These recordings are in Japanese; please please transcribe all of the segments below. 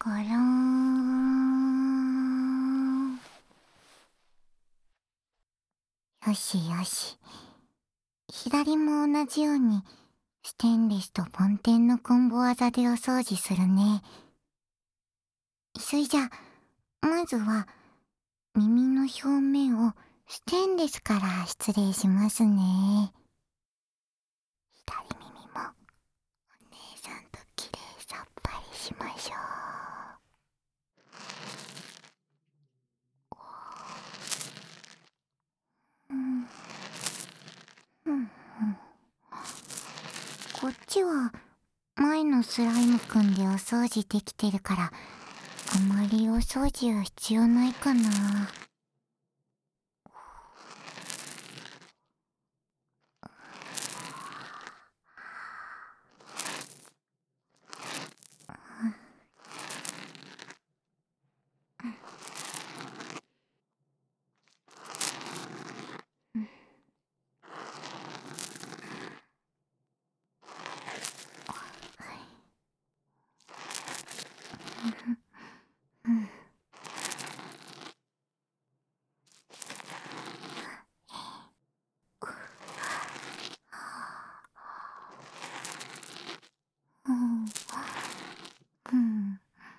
ゴローン。よしよし。左も同じようにステンレスとボンテンのコンボ技でお掃除するね。それじゃ、まずは耳の表面をステンレスから失礼しますね。左耳もお姉さんときれいさっぱりしましょう。うんうん。こっちは前のスライムくんでお掃除できてるから、あまりお掃除は必要ないかな。うんうん。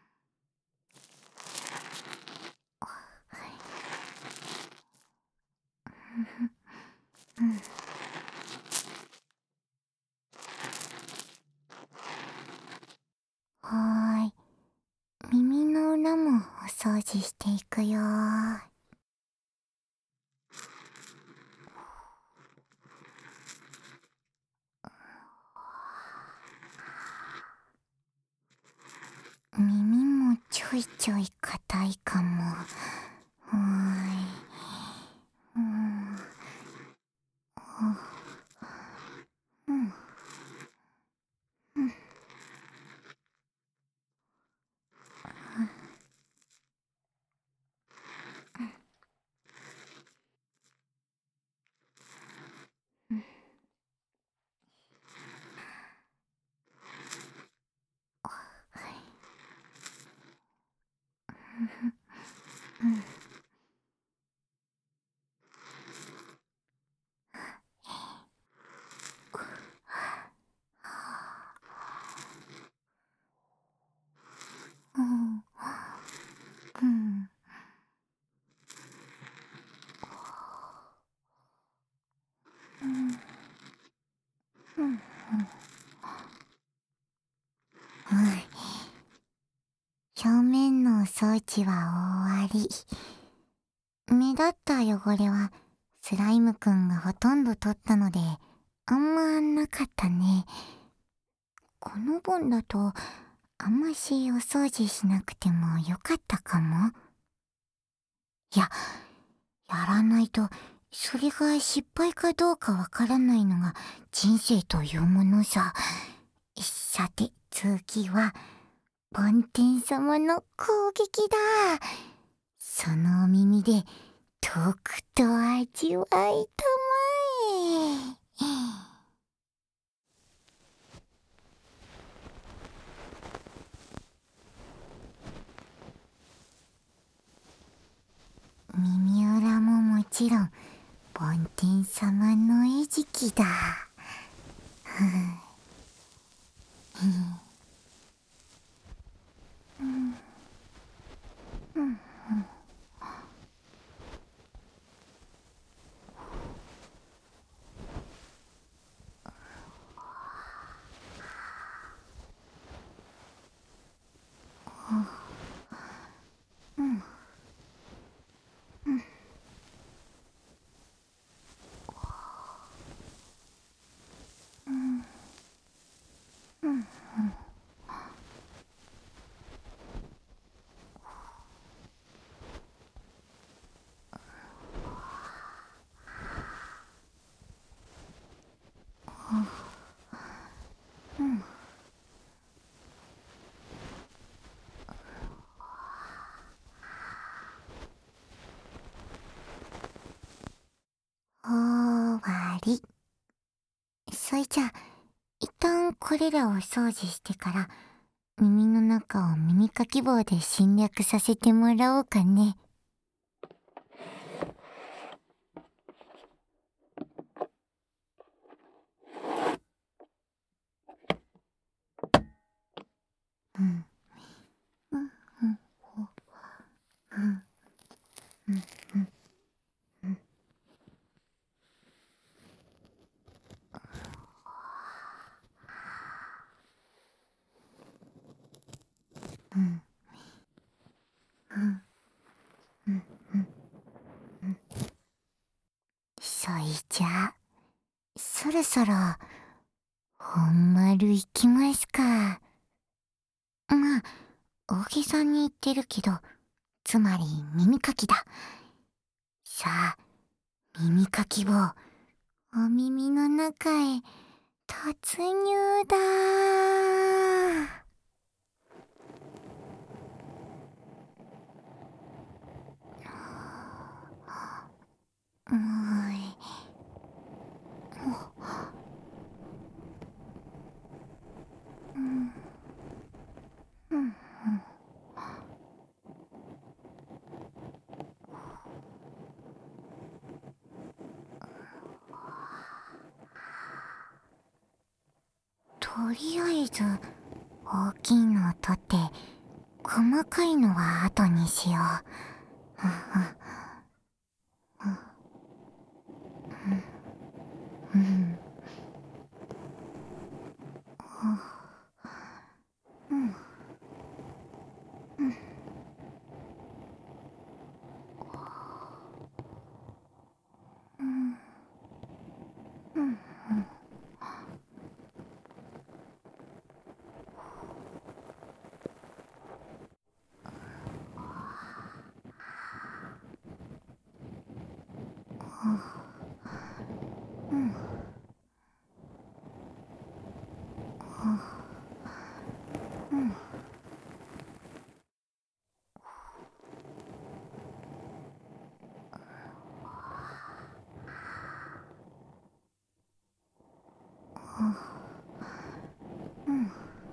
はーい。耳の裏もお掃除していくよー。耳もちょいちょい硬いかも。はーい。うん。うん。うん。うん。うん。表面のお掃除は終わり。目立った汚れはスライムくんがほとんど取ったので、あんまなかったね。この分だとあんましお掃除しなくてもよかったかも。いや、やらないとそれが失敗かどうかわからないのが人生というものさ。さて、次はボンテン様の攻撃だ。そのお耳でとくと味わいたまえ。耳裏ももちろんボンテン様の餌食だ。終わり。そいじゃ、一旦これらを掃除してから、 耳の中を耳かき棒で侵略させてもらおうかね。うん。うん。うん。うん。うん。うん。うん。うん。うん。うん。うん。そいじゃ、そろそろ、本丸行きますか。まあ、大げさに言ってるけど、つまり耳かきだ。さあ、耳かき棒、お耳の中へ突入だー。うーい。うん。うん。とりあえず、大きいのを取って、細かいのは後にしよう。うん。うん。うん。うん。うん。うん。うん。うん。うん。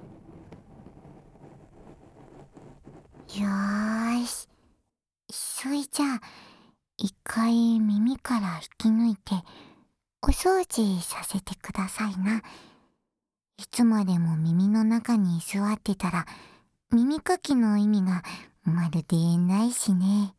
よーし。そいじゃあ、一回耳から引き抜いて、お掃除させてくださいな。いつまでも耳の中に居座ってたら、耳かきの意味がまるでないしね。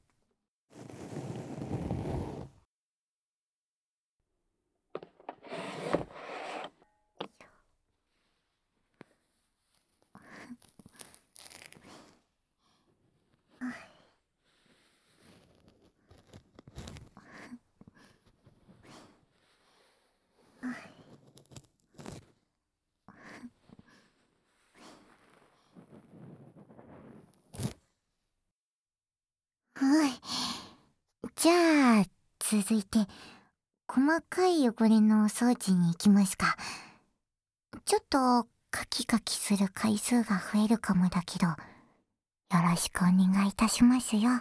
はい。じゃあ、続いて、細かい汚れのお掃除に行きますか。ちょっと、カキカキする回数が増えるかもだけど、よろしくお願いいたしますよ。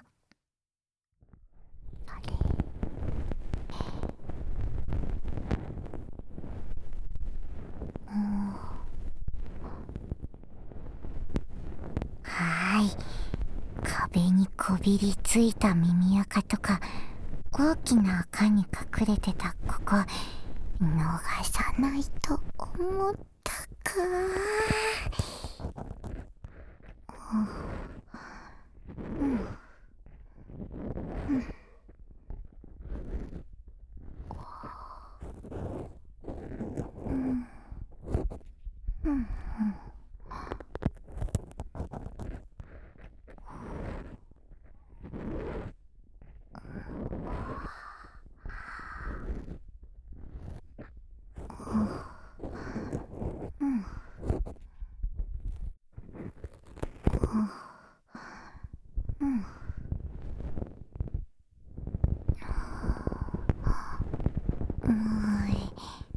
うん。はーい。壁にこびりついた耳垢とか、大きな垢に隠れてたここ、逃さないと思ったか。うん。うん。うん。うん。うん。うん。うーい。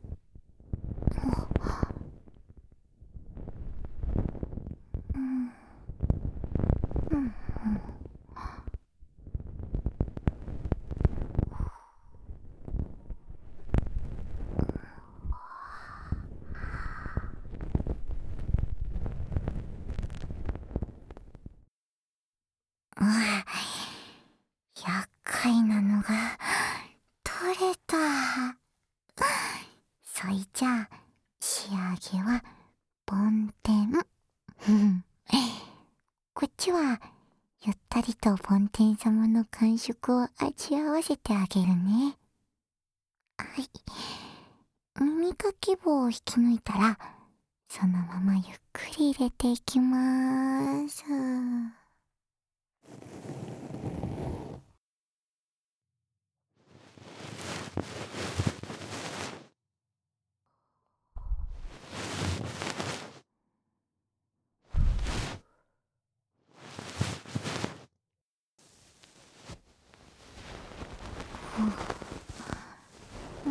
うん。うん。 あ、厄介なのが取れた。そいじゃあ仕上げは梵天。こっちはゆったりと梵天様の感触を味わわせてあげるね。はい。耳かき棒を引き抜いたら、そのままゆっくり入れていきまーす。うん。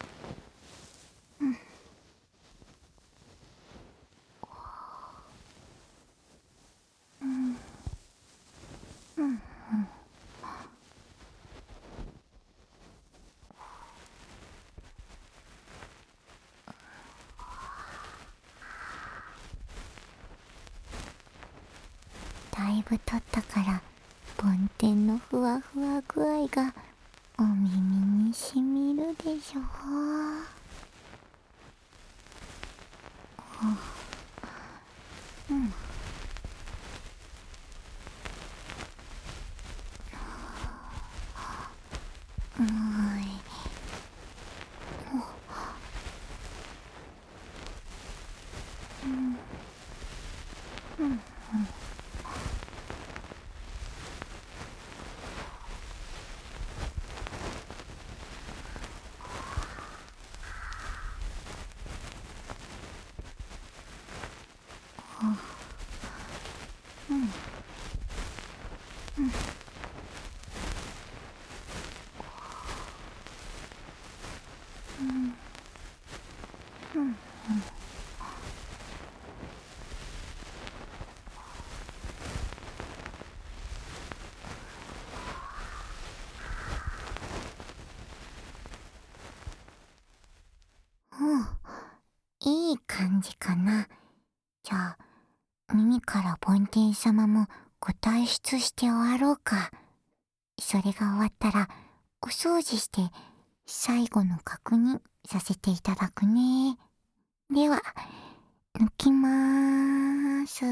だいぶ経ったから梵天のふわふわ具合がお耳にしみるでしょう。うん。うーい。いい感じかな。じゃあ耳から梵天様もご退出して終わろうか。それが終わったらお掃除して最後の確認させていただくね。では抜きまーす。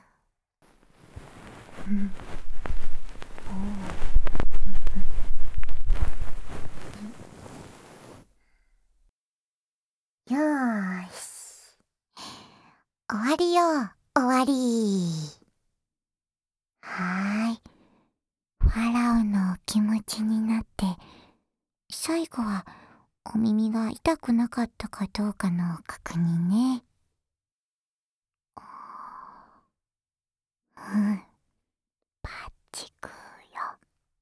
よーし、終わりよ、終わり。はーい。ファラオのお気持ちになって最後はお耳が痛くなかったかどうかの確認ね。うん、パッチクーよ。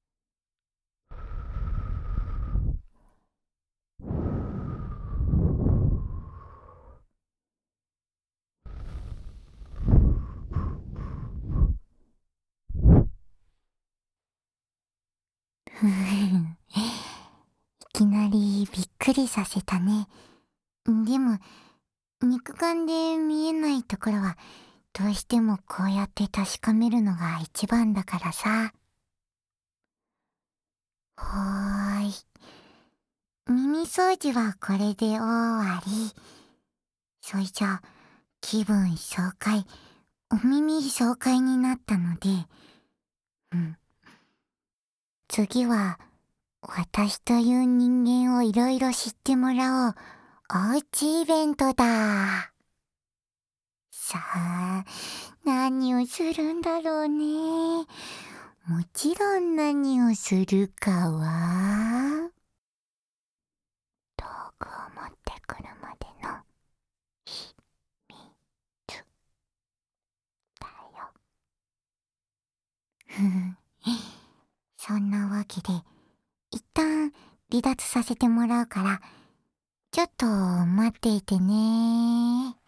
いきなりびっくりさせたね。でも肉眼で見えないところはどうしてもこうやって確かめるのが一番だからさ。はーい。耳掃除はこれで終わり。そいじゃ気分爽快、お耳爽快になったので、次は私という人間をいろいろ知ってもらおうおうちイベントだ。さあ、何をするんだろうね。もちろん何をするかは、道具を持ってくるまでの秘密だよ。そんなわけで、一旦離脱させてもらうから、ちょっと待っていてね。